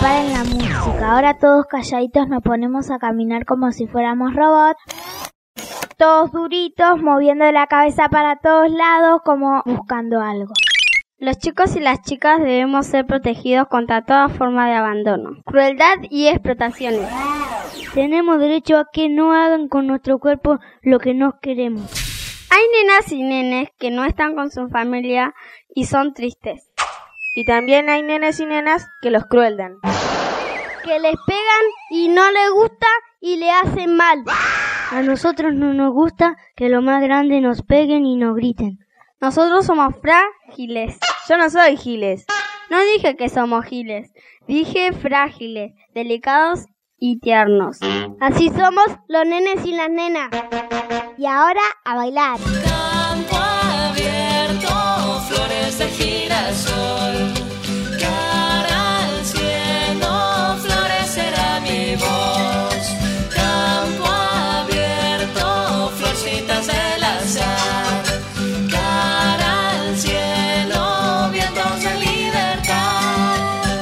paren la música. Ahora todos calladitos nos ponemos a caminar como si fuéramos robots. Todos duritos, moviendo la cabeza para todos lados como buscando algo. Los chicos y las chicas debemos ser protegidos contra toda forma de abandono, crueldad y explotaciones. Tenemos derecho a que no hagan con nuestro cuerpo lo que no queremos. Hay nenas y nenes que no están con su familia y son tristes. Y también hay nenes y nenas que los crueldan. Que les pegan y no les gusta y le hacen mal. A nosotros no nos gusta que los más grandes nos peguen y nos griten. Nosotros somos frágiles. Yo no soy giles. No dije que somos giles, dije frágiles, delicados y tiernos. Así somos los nenes y las nenas. Y ahora a bailar. Campo abierto, flores de girasol. Cara al cielo, florecerá mi voz. Campo abierto, florcitas del azar. Cara al cielo, vientos de libertad.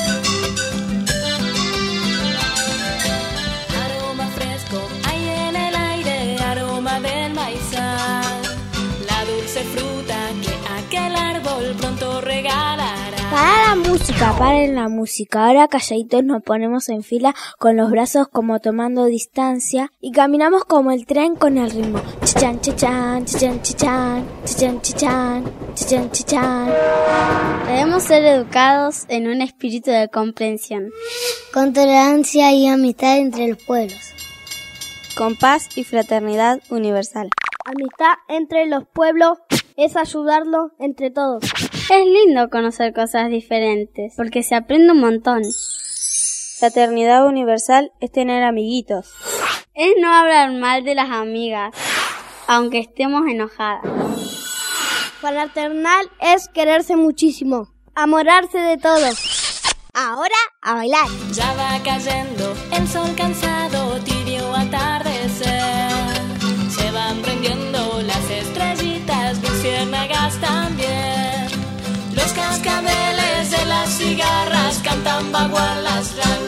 Aroma fresco hay en el aire, aroma del maizal. La dulce fruta que aquel árbol pronto regalará. Paren la música. Ahora calladitos nos ponemos en fila con los brazos como tomando distancia y caminamos como el tren con el ritmo. Chichan, chichan, chichan, chichan, chichan, chichan, chichan, chichan. Debemos ser educados en un espíritu de comprensión, Con tolerancia y amistad entre los pueblos. Con paz y fraternidad universal. Amistad entre los pueblos es ayudarlos entre todos. Es lindo conocer cosas diferentes, porque se aprende un montón. Fraternidad universal es tener amiguitos. Es no hablar mal de las amigas, aunque estemos enojadas. Fraternal es quererse muchísimo, amorarse de todos. Ahora a bailar. Ya va cayendo el sol cansado, tibio atardecer. Se van prendiendo las estrellitas, luciérnagas también. Los cascabeles de las cigarras cantan bagualas.